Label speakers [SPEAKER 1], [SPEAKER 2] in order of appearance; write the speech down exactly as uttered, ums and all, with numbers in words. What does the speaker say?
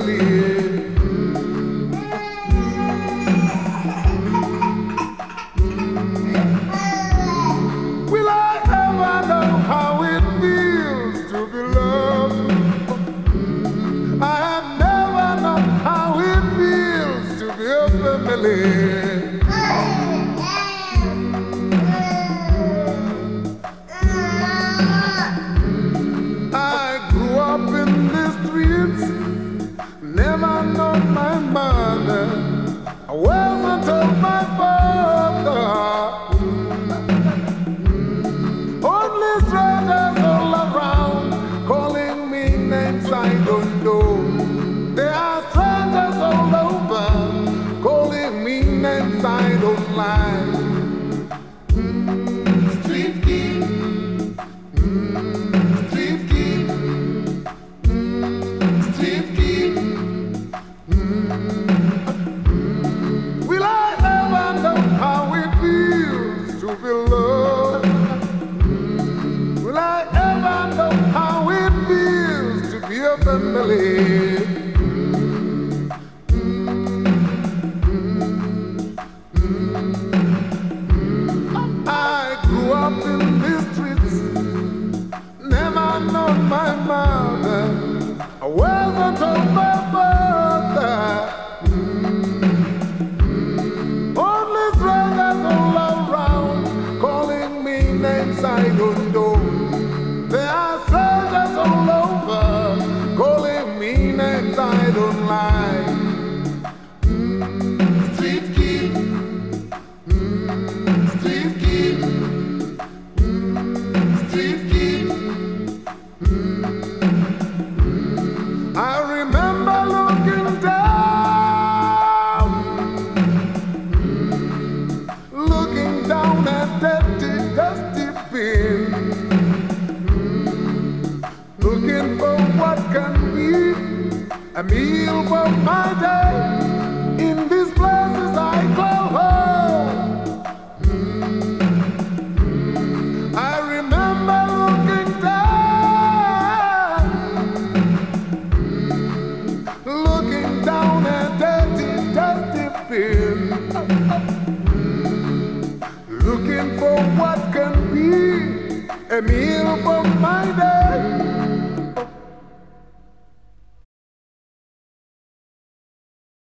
[SPEAKER 1] family. Will I ever know how it feels to be loved? I have never known how it feels to be a family. I grew up in the streets, never known my mother. I wasn't told my father. Only strangers all around, calling me names I don't know. There are strangers all over, calling me names I don't like. Mm, street kid, mm, street kid, mm, street kid. Mm. Will I ever know how it feels to be loved? Will I ever know how it feels to be a family? I grew up in the streets, never known my mother. I wasn't told my father. Only strangers all around, calling me names I don't know. There are strangers all over, calling me names I don't like. Mm, street kid, mm, street kid, mm, street kid. Mm. I remember looking down, looking down at that dusty bin, looking for what can be a meal